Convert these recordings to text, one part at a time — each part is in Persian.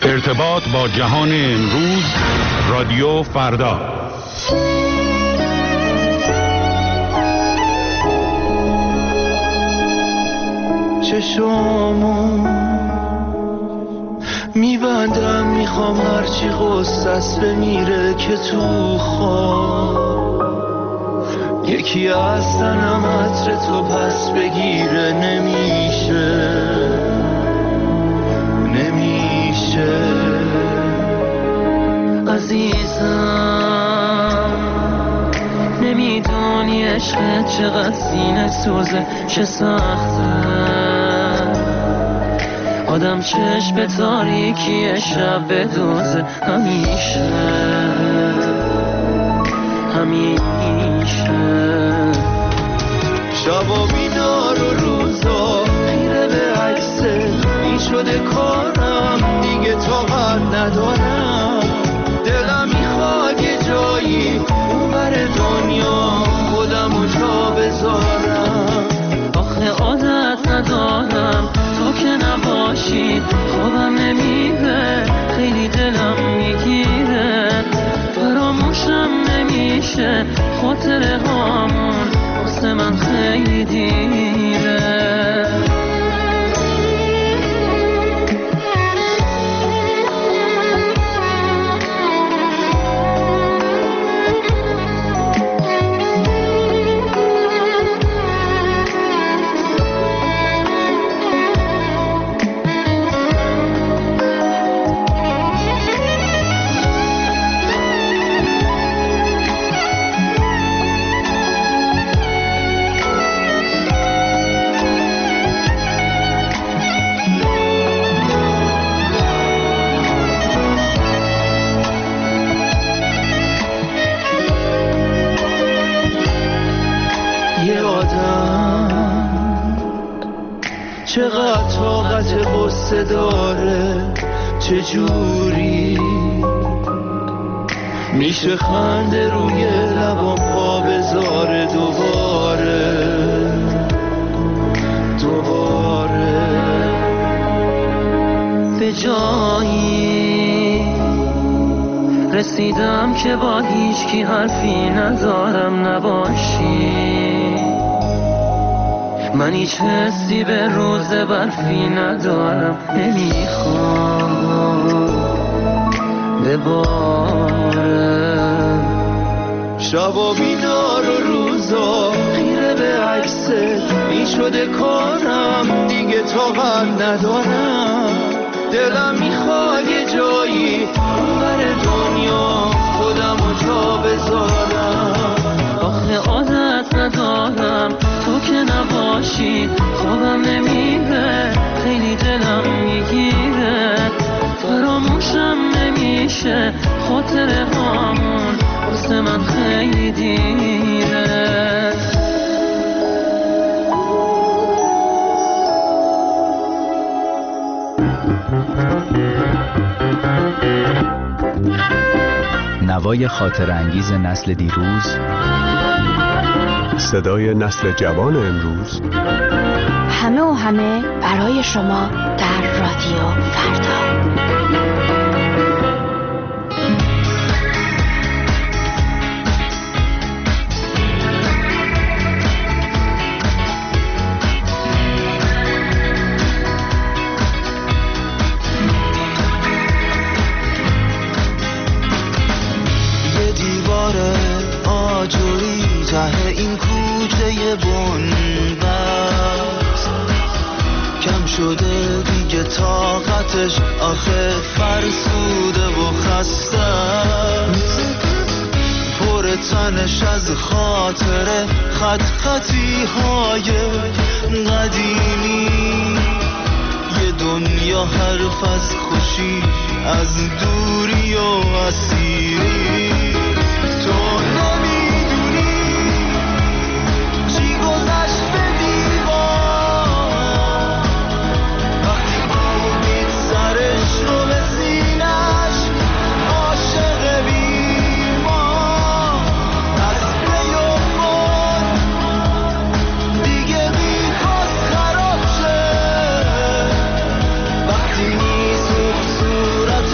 ارتباط با جهان امروز، رادیو فردا. چشامو میبندم، میخوام هرچی غصت بمیره که تو خواب یکی از تنم عطر تو پس بگیره. نمیشه عزیزم، نمیدونی عشقت چقدر سینه سوزه، چه سخته آدم چشم به تاریکی شب بدوزه. همیشه شبا بیدار و روزا خیره به عکست، این شده کارم دیگه طاقت ندارم. دلم میخواد یه جایی اون بر دنیا خودمو جا بذارم. آخه عادت ندارم تو که نباشی، خوابم نمیره، خیلی دلم میگیره، فراموشم نمیشه خاطره هامون، واسه من خیلی دیره. چقدر طاقت غصه داره، چجوری میشه خنده روی لبام پا بذاره دوباره. به جایی رسیدم که با هیچ کی حرفی ندارم نباشی، من هیچ حسی به روز برفی ندارم، نمیخوام بباره. شبا بیدار و روزا خیره به عکست، این شده کارم دیگه طاقت ندارم. دلم میخواد یه جایی اون بر دنیا خودمو جا بذارم. آخه عادت ندارم تو که نباشی، خوابم نمیره، خیلی دلم میگیره، فراموشم نمیشه خاطره هامون، واسه من خیلی دیره. نوای خاطر انگیز نسل دیروز، صدای نسل جوان امروز، همه و همه برای شما در رادیو فردا. ته این کوچه بنبست کم شده دیگه طاقتش، آخه فرسوده و خسته، پر تنش از خاطره، خط خطی های قدیمی، یه دنیا حرف از خوشی، از دوری و اسیری. تو صورت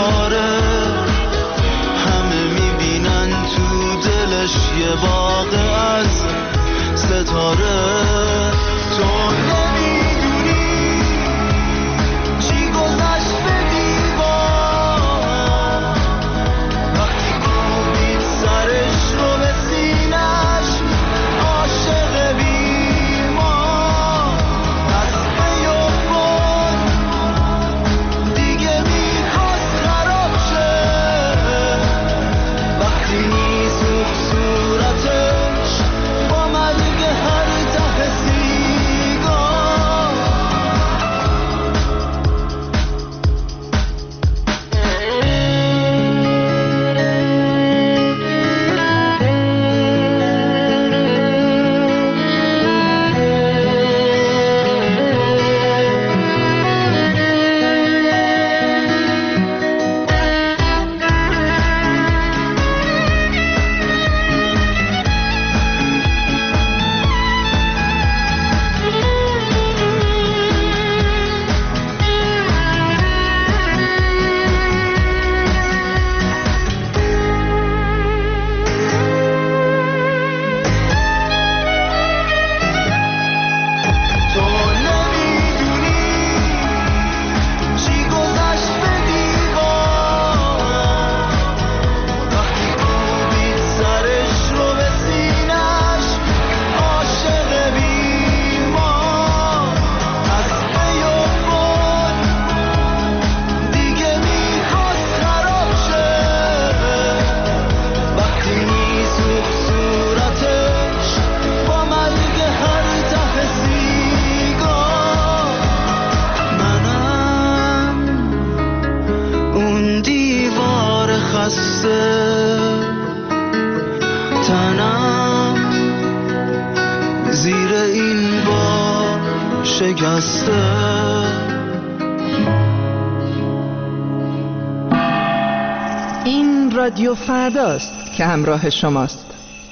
ستاره همه میبینن تو دلش یه باغ از ستاره تو نمیدونی چی گذشت به دیوار وقتی کوبید سرش رو به سینش عاشق بیمار دست بیفت دیگه میخواست خراب شه وقتی میسوخت صورتش با مرگ هر ته سیگار تو نمیدونی چی گذشت به دیوار وقتی کوبید سرش رو به سینش عاشق بیمار از بیفت دیگه میخواست خراب شه وقتی میسوخت صورتش با مرگ هر ته سیگار منم اون دیوار خسته تنم زیر این بار شکسته این رادیو فرداست که همراه شماست.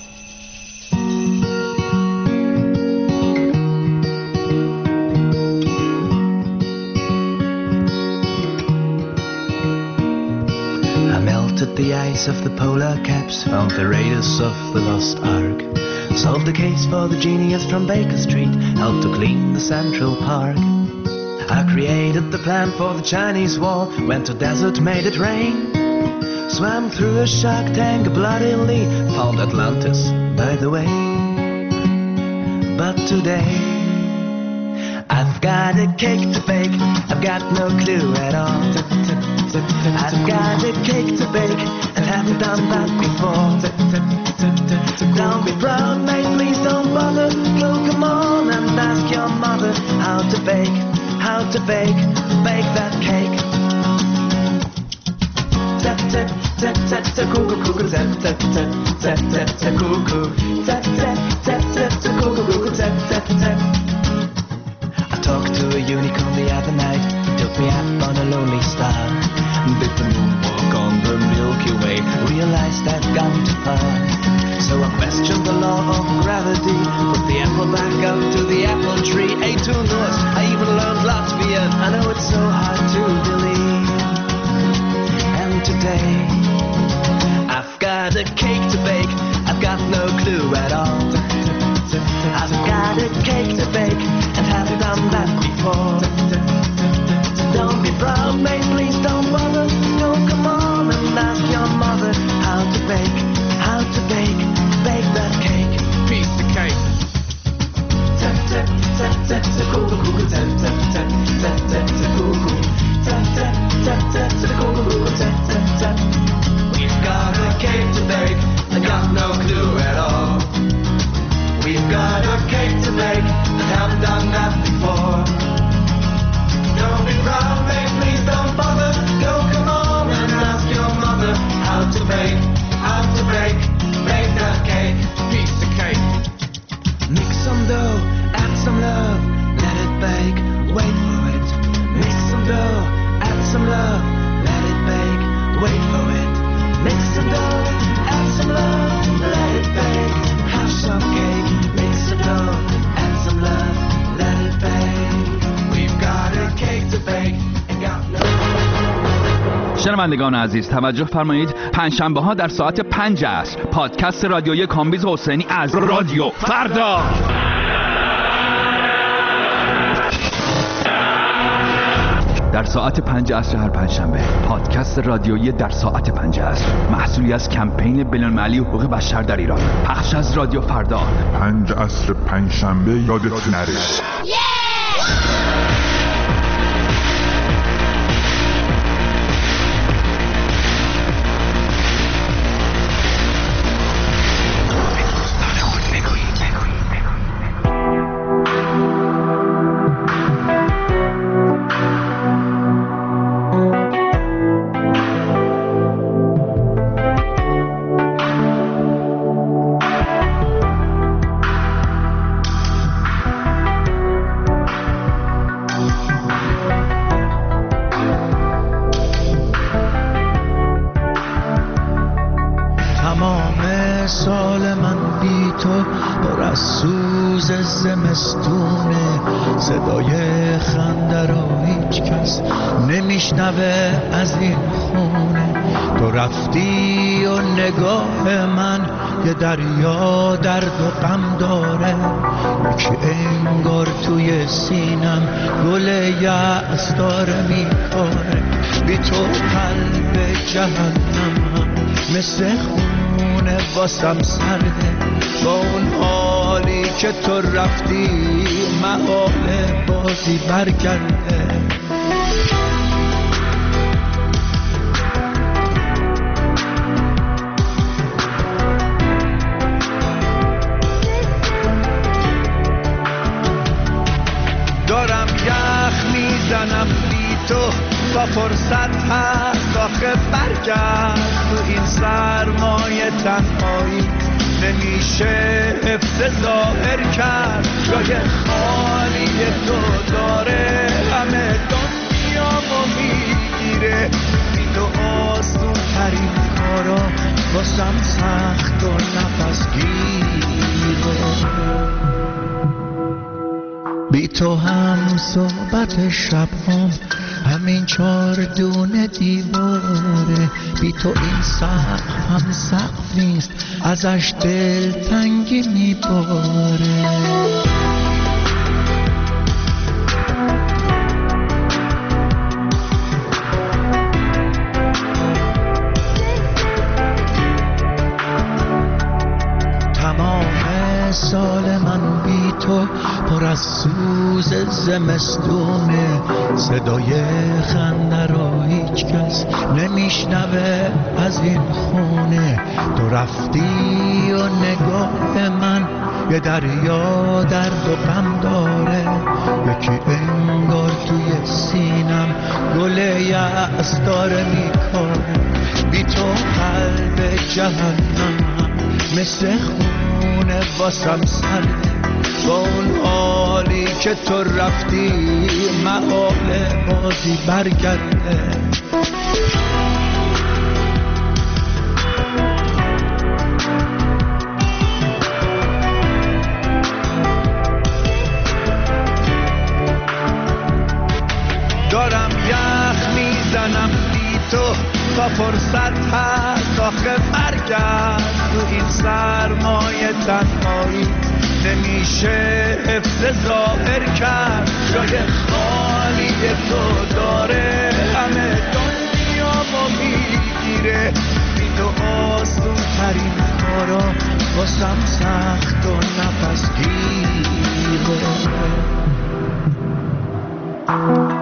I melted the ice of the polar caps, found the raiders of the lost ark, solved the case for the genius from Baker Street, helped to clean the Central Park. I created the plan for the Chinese wall, went to desert, made it rain, swam through a shark tank bloodily, found Atlantis by the way. But today I've got a cake to bake, I've got no clue at all. I've got a cake to bake and haven't done that before. Don't be proud, mate, please don't bother. Go come on and ask your mother how to bake that cake. Tap tap tap tap tap cuckoo cuckoo tap tap tap tap tap tap cuckoo tap tap tap tap tap cuckoo cuckoo tap tap tap. I talked to a unicorn the other night. He took me up on a lonely star. Did the moonwalk on the Milky Way. Realized I'd gone too far. So I questioned the law of gravity. Put the apple back up to the apple tree. A2 Norse, I even learned Latvian. I know it's so hard to believe. And today I've got a cake to bake. I've got no clue at all. I've got a cake to bake and haven't done that before. Don't be proud, mate, please don't bother. No, come on and ask your mother how to bake that cake. Piece of cake. Tap tap tap tap tap cuckoo cuckoo tap tap tap tap tap tap cuckoo tap tap tap tap tap cuckoo cuckoo tap tap tap. شنوندگان عزیز توجه فرمایید، پنجشنبه ها در ساعت 5 عصر پادکست رادیویی کامبیز حسینی از رادیو فردا. در ساعت 5 عصر هر پنجشنبه پادکست رادیویی در ساعت 5 عصر، محصولی از کمپین بین‌المللی حقوق بشر در ایران، پخش از رادیو فردا. 5 عصر پنجشنبه یادت نره. زمستونه صدای خنده را هیچ کس نمیشنوه از این خونه. تو رفتی و نگاه من یه دریا درد و غم داره، یکی انگار توی سینم گل یأس داره میکاره. بی تو قلب جهنمم مثل خونه واسم سرده، با اون حالی که تو رفتی محال بازی برگرده. دارم یخ میزنم بی تو، با فرصت هست آخه برگرد. تو این سرمایه تنهایی نمیشه حفظ ظاهر کرد. جای خالی تو داره همه دنیامو میگیره. بی تو آسون ترین کارا واسم سخت و نفس گیره. بی تو هم صحبت شبام همین 4 دونه دیواره. بی تو این سقف هم سقف نیست، ازش دل تنگی میباره. سال من بی تو پر از سوز زمستونه، صدای خنده را هیچ کس نمیشنوه از این خونه. تو رفتی و نگاه من یه دریا درد و غم داره، یکی انگار توی سینم گل یأس داره میکاره. بی تو قلب جهنمم مثل خونه واسم سرده، با اون حالی که تو رفتی محال بازی برگرده. دارم یخ میزنم بی تو، تا فرصت هست آخه برگرد. تو این سرمایه تنهایی نمیشه حفظ ظاهر کرد. جای خالی تو داره همه دنیامو میگیره. بی تو آسون ترین کارا واسم سخت و نفس گیره.